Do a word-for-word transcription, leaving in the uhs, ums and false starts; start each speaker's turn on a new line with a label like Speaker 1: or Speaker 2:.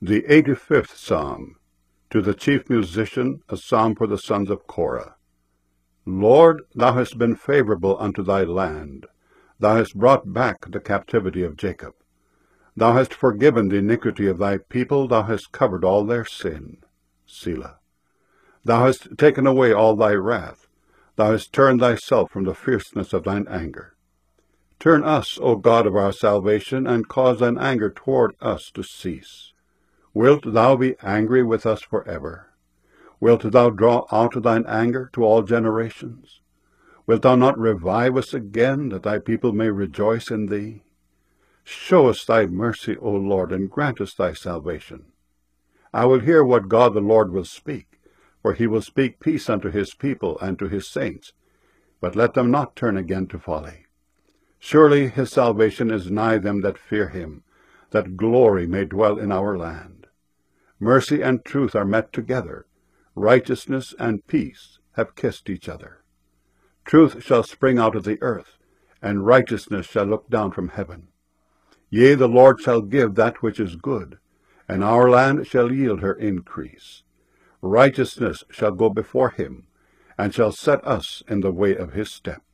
Speaker 1: The eighty-fifth Psalm. To the chief musician, a psalm for the sons of Korah. Lord, thou hast been favorable unto thy land. Thou hast brought back the captivity of Jacob. Thou hast forgiven the iniquity of thy people. Thou hast covered all their sin. Selah. Thou hast taken away all thy wrath. Thou hast turned thyself from the fierceness of thine anger. Turn us, O God of our salvation, and cause thine anger toward us to cease. Wilt thou be angry with us forever? Wilt thou draw out thine anger to all generations? Wilt thou not revive us again, that thy people may rejoice in thee? Show us thy mercy, O Lord, and grant us thy salvation. I will hear what God the Lord will speak, for he will speak peace unto his people and to his saints, but let them not turn again to folly. Surely his salvation is nigh them that fear him, that glory may dwell in our land. Mercy and truth are met together. Righteousness and peace have kissed each other. Truth shall spring out of the earth, and righteousness shall look down from heaven. Yea, the Lord shall give that which is good, and our land shall yield her increase. Righteousness shall go before him, and shall set us in the way of his steps.